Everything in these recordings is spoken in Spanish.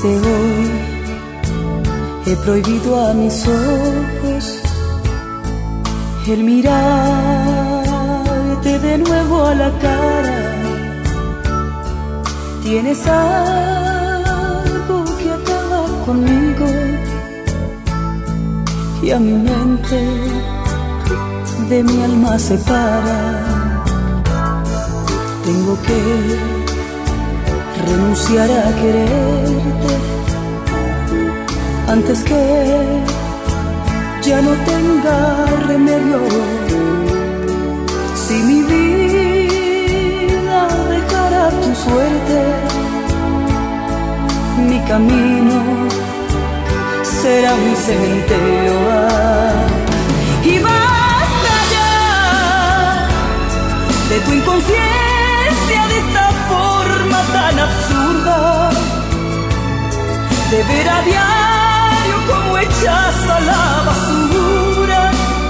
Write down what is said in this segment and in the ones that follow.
Desde hoy he prohibido a mis ojos el mirarte de nuevo a la cara. Tienes algo que acaba conmigo y a mi mente de mi alma separa. Tengo que renunciar a quererte antes que ya no tenga remedio. Si mi vida dejara tu suerte, mi camino será un cementerio. Y basta ya de tu inconsciencia, de esta forma tan absurda de ver a diario como echas a la basura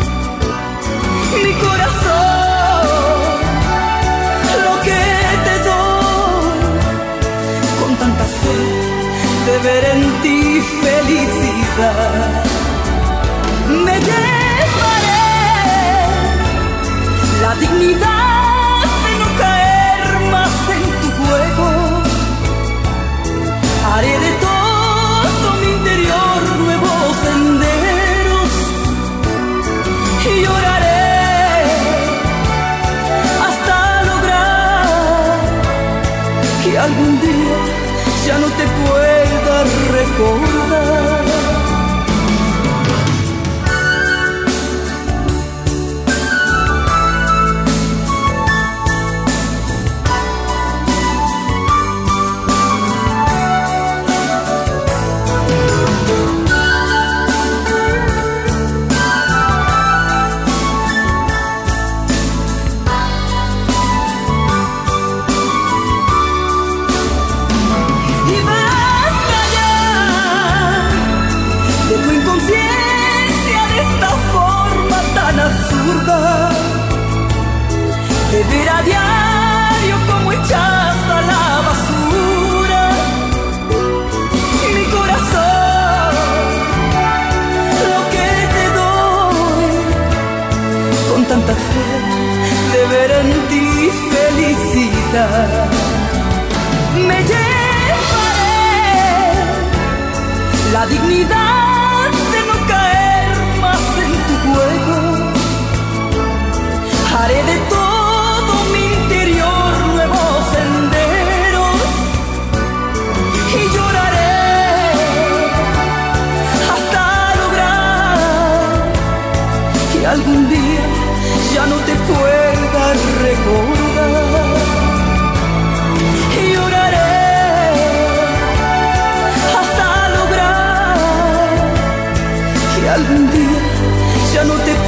mi corazón, lo que te doy con tanta fe de ver en ti felicidad. Me llevaré la dignidad de no caer más en tu juego. Haré de todo mi interior nuevos senderos y lloraré hasta lograr que algún día ya no te pueda recordar. De ver a diario como echas a la basura mi corazón, lo que te doy con tanta fe de ver en ti felicidad. Me llevaré la dignidad de no caer más en tu juego. Haré de todo mi interior nuevos senderos y lloraré hasta lograr que algún día ya no te pueda recordar. Y lloraré hasta lograr que algún día ya no te